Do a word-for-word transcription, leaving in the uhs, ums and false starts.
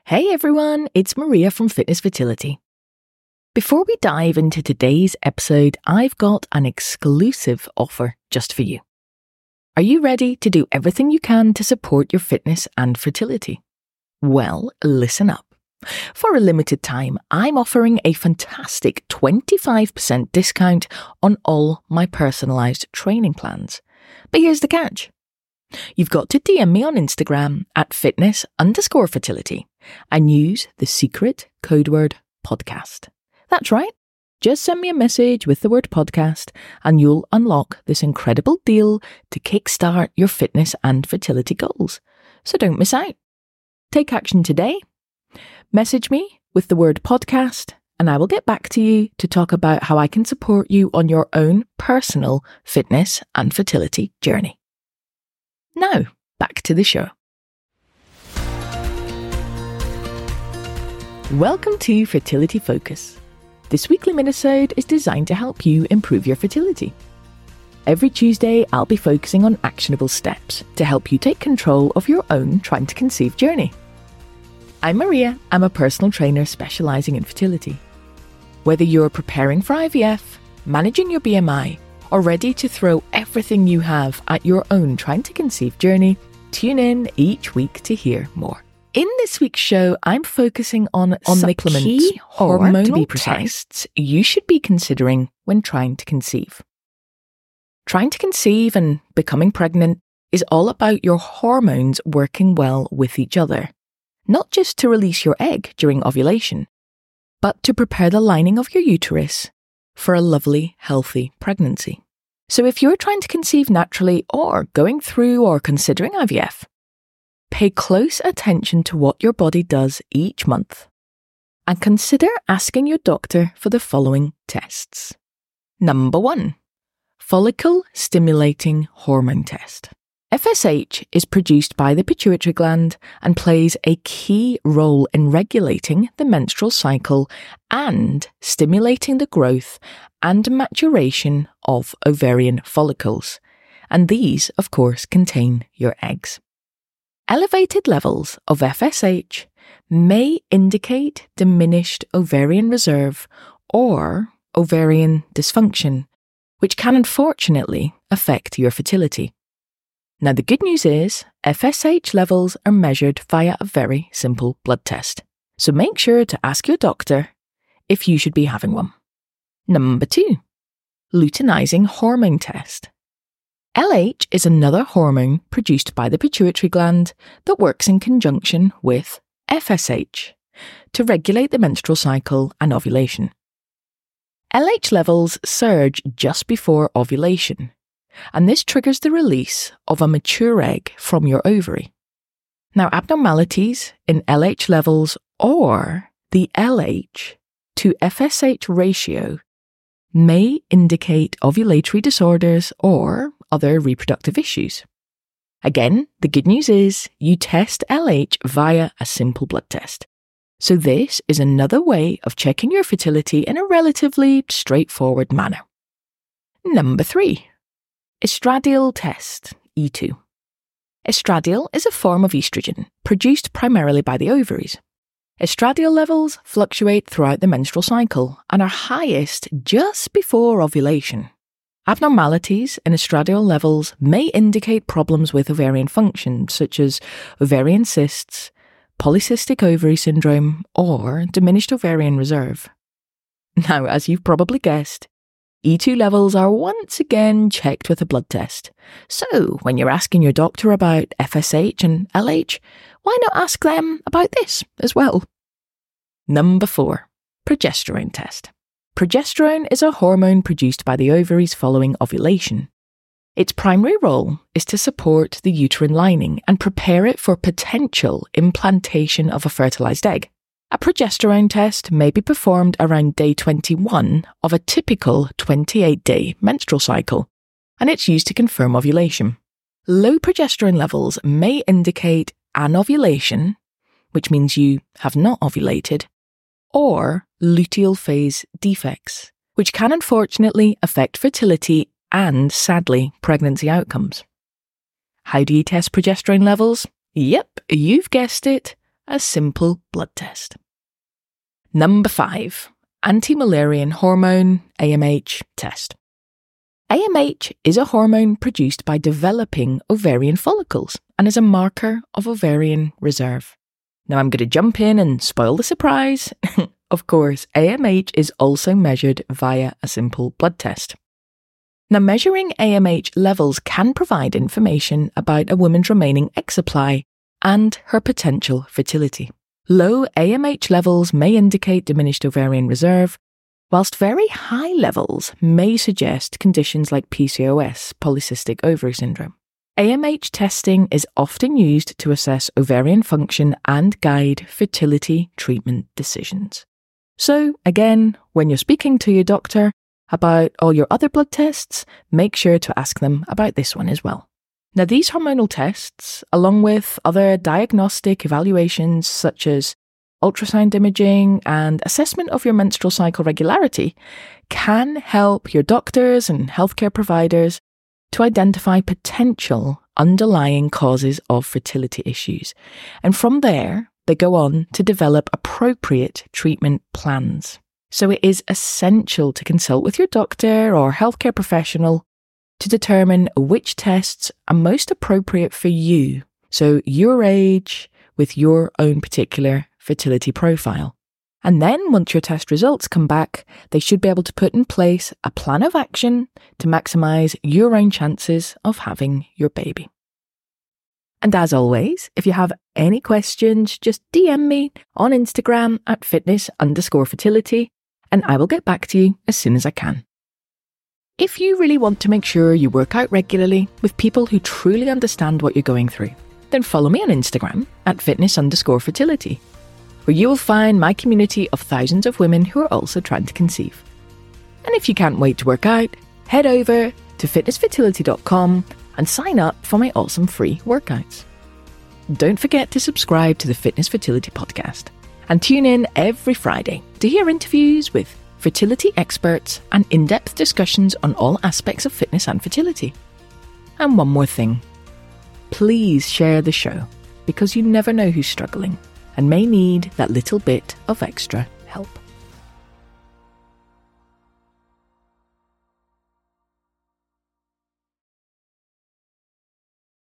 Hey everyone, it's Maria from Fitness Fertility. Before we dive into today's episode, I've got an exclusive offer just for you. Are you ready to do everything you can to support your fitness and fertility? Well, listen up. For a limited time, I'm offering a fantastic twenty-five percent discount on all my personalised training plans. But here's the catch. You've got to D M me on Instagram at fitness underscore fertility and use the secret code word podcast. That's right. Just send me a message with the word podcast and you'll unlock this incredible deal to kickstart your fitness and fertility goals. So don't miss out. Take action today. Message me with the word podcast and I will get back to you to talk about how I can support you on your own personal fitness and fertility journey. Now, back to the show. Welcome to Fertility Focus. This weekly minisode is designed to help you improve your fertility. Every Tuesday, I'll be focusing on actionable steps to help you take control of your own trying to conceive journey. I'm Maria. I'm a personal trainer specialising in fertility. Whether you're preparing for I V F, managing your B M I, or ready to throw everything you have at your own trying to conceive journey, tune in each week to hear more. In this week's show, I'm focusing on, on the key hormonal to be precise, tests you should be considering when trying to conceive. Trying to conceive and becoming pregnant is all about your hormones working well with each other, not just to release your egg during ovulation, but to prepare the lining of your uterus for a lovely, healthy pregnancy. So if you're trying to conceive naturally or going through or considering I V F, pay close attention to what your body does each month and consider asking your doctor for the following tests. Number one, follicle stimulating hormone test. F S H is produced by the pituitary gland and plays a key role in regulating the menstrual cycle and stimulating the growth and maturation of ovarian follicles. And these, of course, contain your eggs. Elevated levels of F S H may indicate diminished ovarian reserve or ovarian dysfunction, which can unfortunately affect your fertility. Now, the good news is F S H levels are measured via a very simple blood test. So make sure to ask your doctor if you should be having one. Number two, luteinizing hormone test. L H is another hormone produced by the pituitary gland that works in conjunction with F S H to regulate the menstrual cycle and ovulation. L H levels surge just before ovulation, and this triggers the release of a mature egg from your ovary. Now, abnormalities in L H levels or the L H to F S H ratio may indicate ovulatory disorders or other reproductive issues. Again, the good news is you test L H via a simple blood test. So this is another way of checking your fertility in a relatively straightforward manner. Number three, estradiol test, E two. Estradiol is a form of estrogen produced primarily by the ovaries. Estradiol levels fluctuate throughout the menstrual cycle and are highest just before ovulation. Abnormalities in estradiol levels may indicate problems with ovarian function, such as ovarian cysts, polycystic ovary syndrome, or diminished ovarian reserve. Now, as you've probably guessed, E two levels are once again checked with a blood test. So, when you're asking your doctor about F S H and L H, why not ask them about this as well? Number four, progesterone test. Progesterone is a hormone produced by the ovaries following ovulation. Its primary role is to support the uterine lining and prepare it for potential implantation of a fertilized egg. A progesterone test may be performed around day twenty-one of a typical twenty-eight day menstrual cycle, and it's used to confirm ovulation. Low progesterone levels may indicate anovulation, which means you have not ovulated, or luteal phase defects, which can unfortunately affect fertility and, sadly, pregnancy outcomes. How do you test progesterone levels? Yep, you've guessed it, a simple blood test. Number five, anti-Müllerian hormone, A M H, test. A M H is a hormone produced by developing ovarian follicles and is a marker of ovarian reserve. Now I'm going to jump in and spoil the surprise. Of course, A M H is also measured via a simple blood test. Now, measuring A M H levels can provide information about a woman's remaining egg supply and her potential fertility. Low A M H levels may indicate diminished ovarian reserve, whilst very high levels may suggest conditions like P C O S, polycystic ovary syndrome. A M H testing is often used to assess ovarian function and guide fertility treatment decisions. So, again, when you're speaking to your doctor about all your other blood tests, make sure to ask them about this one as well. Now, these hormonal tests, along with other diagnostic evaluations such as ultrasound imaging and assessment of your menstrual cycle regularity, can help your doctors and healthcare providers to identify potential underlying causes of fertility issues. And from there, they go on to develop appropriate treatment plans. So it is essential to consult with your doctor or healthcare professional to determine which tests are most appropriate for you, so your age with your own particular fertility profile. And then once your test results come back, they should be able to put in place a plan of action to maximise your own chances of having your baby. And as always, if you have any questions, just D M me on Instagram at fitness underscore fertility, and I will get back to you as soon as I can. If you really want to make sure you work out regularly with people who truly understand what you're going through, then follow me on Instagram at fitness underscore fertility, where you will find my community of thousands of women who are also trying to conceive. And if you can't wait to work out, head over to fitness fertility dot com and sign up for my awesome free workouts. Don't forget to subscribe to the Fitness Fertility Podcast and tune in every Friday to hear interviews with fertility experts and in-depth discussions on all aspects of fitness and fertility. And one more thing, please share the show, because you never know who's struggling and may need that little bit of extra help.